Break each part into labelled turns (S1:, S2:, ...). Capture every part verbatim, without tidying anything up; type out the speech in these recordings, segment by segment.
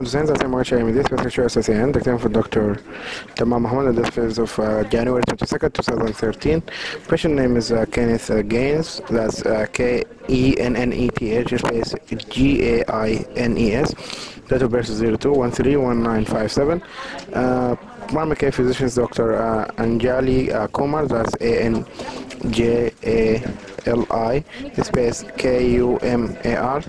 S1: Since I think much aim this special S S A N, the claim for Doctor Tamam Mahmoud, the death of uh, January twenty-second, twenty thirteen. Patient name is uh, Kenneth uh, Gaines, that's uh, K E N N E T H space G A I N E S. Date of birth is zero two one three one nine five seven. Uh, primary care physician is Doctor Uh, Anjali uh, Kumar, that's A N J A L I space K U M A R.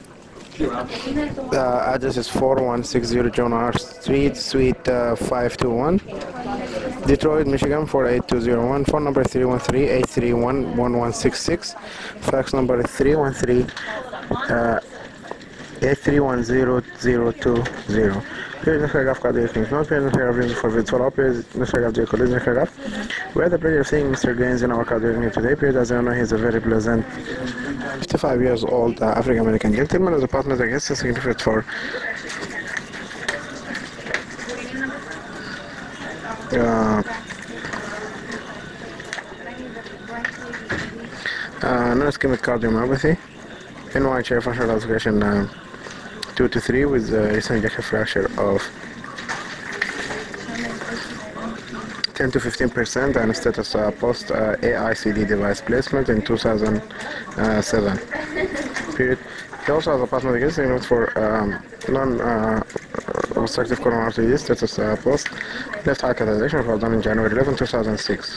S1: Uh, address is four one six zero John R. Street, Suite uh, five two one, Detroit, Michigan four eight two zero one. Phone number three one three, eight three one, one one six six. Fax number three one three, uh, eight three one zero zero two zero. Here is the paragraph called the King's Note. Here is the paragraph for the follow-up. Here is the paragraph the collision paragraph. We had the pleasure of seeing Mister Gaines in our cardiology today. Period, as you know, he's a very pleasant fifty-five years old uh, African American gentleman. As a partner, I guess, is significant for uh, uh, non-ischemic cardiomyopathy, N Y chair functional classification uh, two to three with uh, recent ejection fracture of ten to fifteen percent and status uh, post uh, A I C D device placement in two thousand seven. Period. He also has a past medical signal for um, non uh, obstructive coronary artery disease, status uh, post left heart catheterization was done in January eleventh, two thousand six.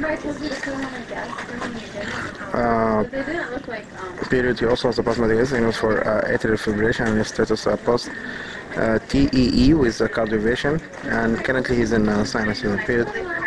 S1: Uh, period. He also has a past medical signal for uh, atrial fibrillation and status uh, post uh, T E E with uh, cardiovation, and currently he's in uh, sinus period.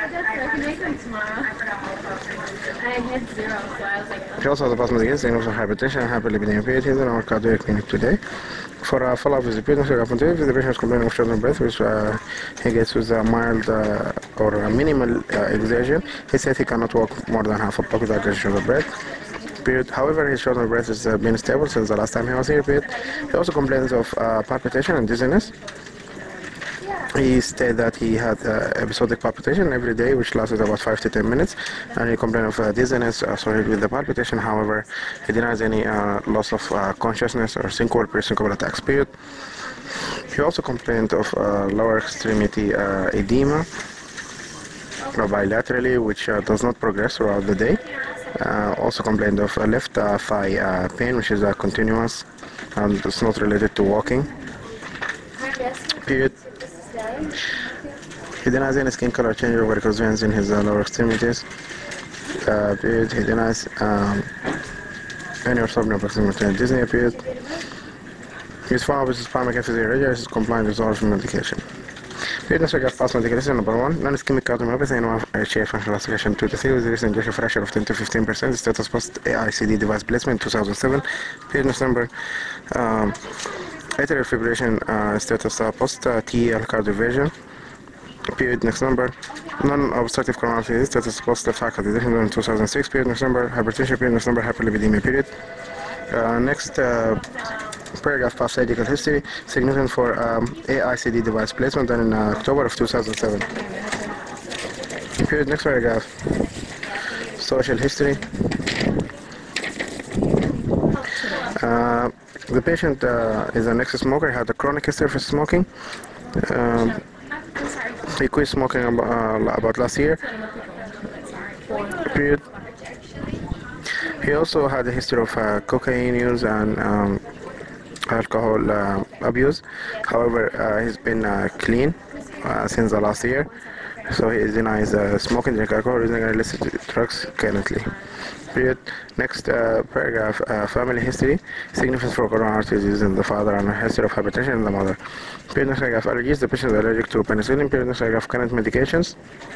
S1: He also has a past medical signal for hypertension and hyperlipidemia period. He's in our cardiac clinic today. For a follow-up visit, the patient is complaining of shortness of breath, which uh, he gets with a mild uh, or a minimal uh, exertion. He said he cannot walk more than half a block without getting short of breath. Period. However, his shortness of breath has uh, been stable since the last time he was here. Period. He also complains of uh, palpitation and dizziness. He stated that he had uh, episodic palpitation every day, which lasted about five to ten minutes, and he complained of uh, dizziness associated with the palpitation. However, he denies any uh, loss of uh, consciousness or syncopal pre-syncopal attacks. Period. He also complained of uh, lower extremity uh, edema uh, bilaterally, which uh, does not progress throughout the day. Uh, also complained of uh, left uh, thigh uh, pain, which is uh, continuous and it's not related to walking. Period. He denies any skin color change or varicose veins in his uh, lower extremities. Uh, period. He denies um, any orthopnea proximal Disney. Period. His follow-up is his primary care physician is compliant with all medication. Period. Next, we have past medication. Number one, non-ischemic cardiomyopathy and one H A functional classification two to three with recent ejection fracture of ten to fifteen percent. Status post A I C D device placement two thousand seven. Period. Next number. Um, atrial fibrillation uh, status uh, post uh, T E L cardioversion. Period. Next number. Non-obstructive coronary disease status post left heart catheterization in two thousand six. Period. Next number. Hypertension. Period. Next number. Hyperlipidemia. Period. Uh, next uh, paragraph, past medical history, significant for um, A I C D device placement done in uh, October of two thousand seven. Period. Next paragraph, social history. Uh, the patient uh, is an ex-smoker. He had a chronic history of smoking. Um, he quit smoking about, uh, about last year. Period. He also had a history of uh, cocaine use and um, alcohol uh, abuse. However, uh, he's been uh, clean uh, since the last year, so he denies uh, smoking, drink alcohol, using illicit drugs currently. Period. Next uh, paragraph, uh, family history, significance for coronary artery disease in the father and a history of hypertension in the mother. Period. Next paragraph, allergies, the patient is allergic to penicillin. Period. Next paragraph, current medications.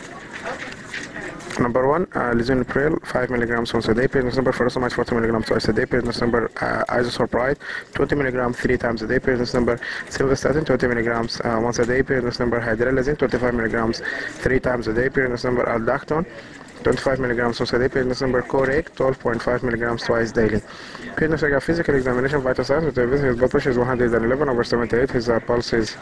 S1: Number one, uh, lisinopril, five milligrams once a day. Period. Next number, furosemide, forty milligrams twice a day. Period. Next number, uh, isosorpride, twenty milligrams three times a day. Period. Next number, simvastatin, twenty milligrams uh, once a day. Period. Next number, hydralazine, twenty-five milligrams three times a day. Period. Next number, aldactone, twenty-five milligrams once a day. Period. Next number, Corake, twelve point five milligrams twice daily. Period. Next number, physical examination, vital signs, with everything. His blood pressure is one hundred eleven over seventy-eight. His uh, pulse is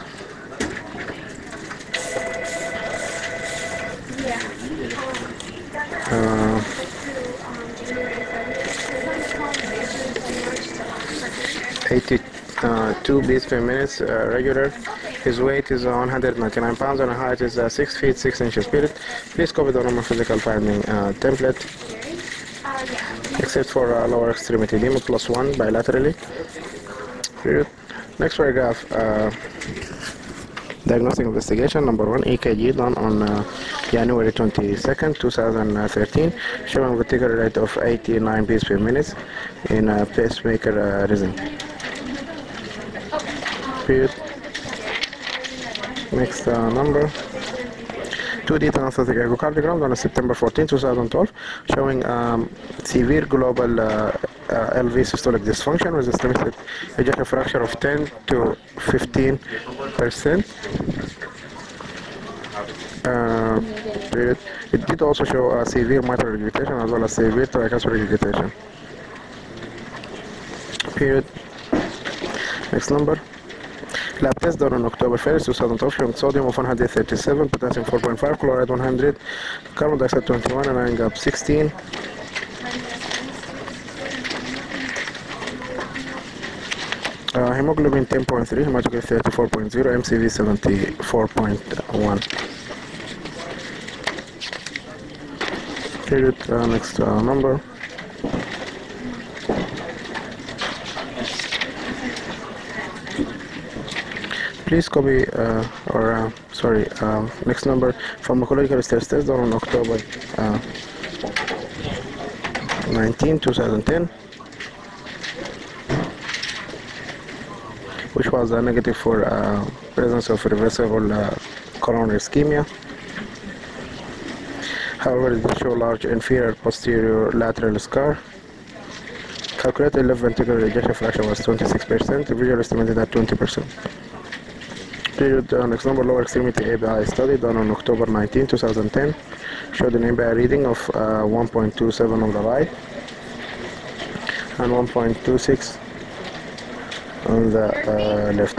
S1: Uh, eighty, uh, two beats per minute, uh, regular. His weight is one hundred ninety-nine pounds and height is uh, six feet six inches. Period. Please copy the normal physical finding uh, template, except for uh, lower extremity edema plus one bilaterally. Period. Next paragraph. Uh, Diagnostic investigation number one, E K G done on uh, January twenty-second, two thousand thirteen, showing vertical rate of eighty-nine beats per minute in a pacemaker uh, rhythm. Period. Next uh, number. two D transatlantic echocardiogram done on September fourteenth, two thousand twelve, showing um, severe global uh, uh, L V systolic dysfunction with estimated ejection fraction of ten to fifteen percent. Uh, period. It did also show uh, severe mitral regurgitation as well as severe thoracic regurgitation. Period. Next number. Lab test done on October first, two thousand twelve, showing sodium of one hundred thirty-seven, potassium four point five, chloride one hundred, carbon dioxide twenty-one, and iron gap sixteen. Uh, hemoglobin ten point three, hematocrit thirty-four point zero, M C V seventy-four point one. Period. Uh, next uh, number. Please copy uh, or uh, sorry uh, next number, pharmacological stress test done on October uh, nineteenth, two thousand ten, which was uh, negative for uh, presence of reversible uh, coronary ischemia. However, it did show large inferior posterior lateral scar. Calculated left ventricular ejection fraction was twenty-six percent, visual estimated at twenty percent. Period. Uh, next number, lower extremity A B I study done on October nineteenth, two thousand ten, showed an A B I reading of uh, one point two seven on the right and one point two six on the uh, left.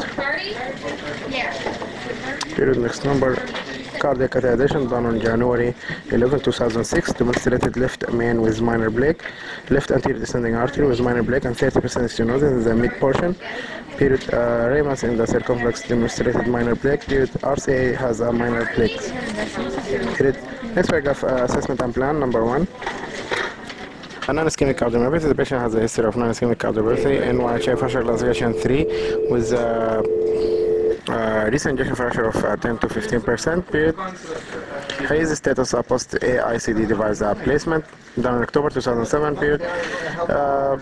S1: Period. Next number, cardiac catheterization done on January eleventh, two thousand six, demonstrated left main with minor plaque, left anterior descending artery with minor plaque and thirty percent stenosis in the mid portion. Period. Uh, Ramus in the circumflex demonstrated minor plaque. Period. R C A has a minor plaque. Period. Next paragraph, uh, assessment and plan number one. A non-ischemic cardiomyopathy. The patient has a history of non-ischemic cardiomyopathy, N Y H A fascial classification three, with uh, uh, recent ejection fraction of uh, ten to fifteen percent. Period. His status uh, post A I C D device uh, placement done in October two thousand seven. Period. Uh,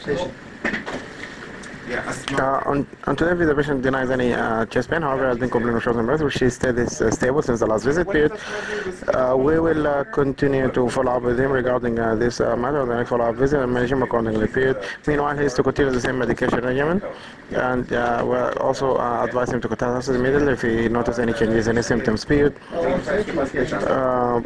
S1: Uh, on, on today, the patient denies any uh, chest pain. However, has been complaining of shortness of breath, which she said is uh, stable since the last visit. Period. Uh, we will uh, continue to follow up with him regarding uh, this uh, matter on the next follow-up visit and manage him accordingly. Period. Meanwhile, he is to continue the same medication regimen, and uh, we'll also uh, advise him to contact us immediately if he notices any changes in his symptoms. Period. Uh,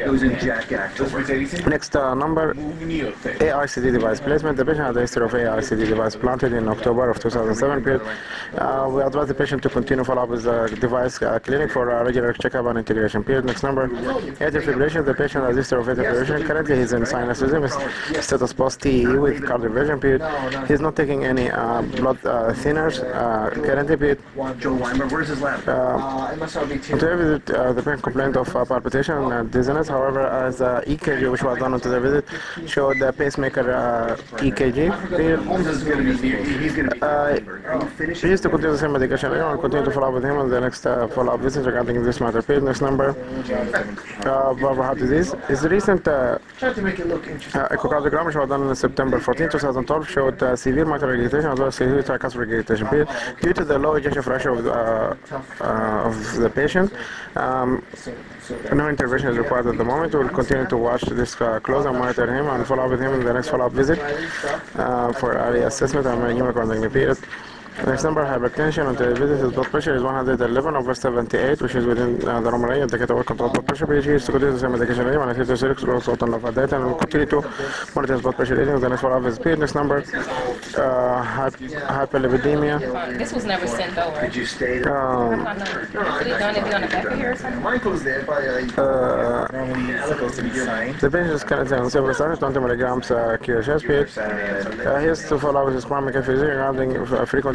S1: next uh, number, A I C D device placement. The patient had a history of A I C D device planted in October of two thousand seven. Period. Uh, we advise the patient to continue follow up with the device uh, clinic for a regular checkup and integration. Period. Next number, atrial fibrillation. The patient has a history of atrial fibrillation. Currently, he's in sinus rhythm, status post T E with cardioversion. Period. He's not taking any uh, blood uh, thinners uh, currently. Period.
S2: Joe Weimer, where's his lab?
S1: Uh, today visit, uh, the patient complained of uh, palpitation and dizziness. However, as uh, E K G, which was done on today visit, showed the pacemaker uh, E K G. Period.
S2: Holmes is going to be here. He's going to be
S1: Uh,
S2: Are you finished?
S1: He used to continue the same medication. I will continue to follow up with him on the next uh, follow-up visit regarding this matter. Period. Next number, uh, Barber heart disease. His recent uh,
S2: Trying to make it look interesting.
S1: uh, echocardiogram, which was done on September fourteenth, two thousand twelve, showed uh, severe mitral regurgitation as well as severe tricuspid regurgitation. Period. Due to the low ejection fraction of, uh, uh, of the patient, um, no intervention is required at the moment. We will continue to watch this uh, close and monitor him and follow up with him in the next follow-up visit uh, for early assessment and management accordingly. Period. Next number, hypertension. On the visit, his blood pressure is one hundred eleven over seventy-eight, which is within uh, the normal range. The category control blood pressure. He is to continue the same medication regimen and to six growth salt and of data, and will continue to monitor his blood pressure readings. The next follow-up visit. Period. Next number, uh, hy- hyperlipidemia.
S3: This was never sent over.
S2: Did you stay there?
S1: Um,
S3: I know. Could it done it be on the back of here or something?
S2: Michael's there by uh,
S1: uh,
S2: normally it's supposed to be signed.
S1: the patient is currently on several starters, twenty milligrams uh, Q H S. Period. Uh, he has to follow up with his primary care physician regarding uh, frequently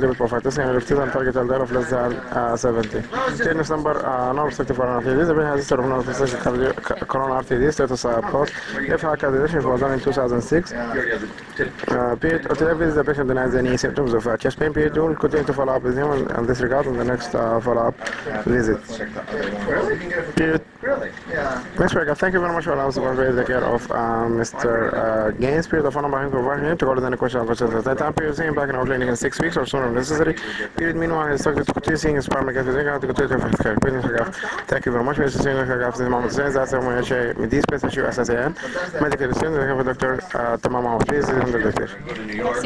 S1: acute profile testing and lifted and target L D L of less than uh, seventy. T N F number uh, non-obstructive coronary artery disease. The patient has a history of non-obstructive cardio- ca- coronary artery disease. Status uh, post. If H A C calculation was done in two thousand six. Uh, period of the visit, the patient denies any symptoms of uh, chest pain. Period. We will continue to follow up with him in, in this regard in the next uh, follow-up visit. Period.
S2: Really? Yeah.
S1: Next paragraph. Thank you very much for allowing us to convey the care of uh, Mister Uh, Gaines. Period. The phone number I'm providing to go to the question of questions at that time. Period. Seeing him back in our clinic in six weeks or sooner if necessary. Period. Meanwhile, he's subject to continue seeing his primary care physician to continue to affect care. Period. Paragraph. Thank you very much, Mister Senior Paragraph. This is Mohammed Hussein. That's the one share with these special S S A N. Medical assistant. Doctor Tamam. Please, the doctor.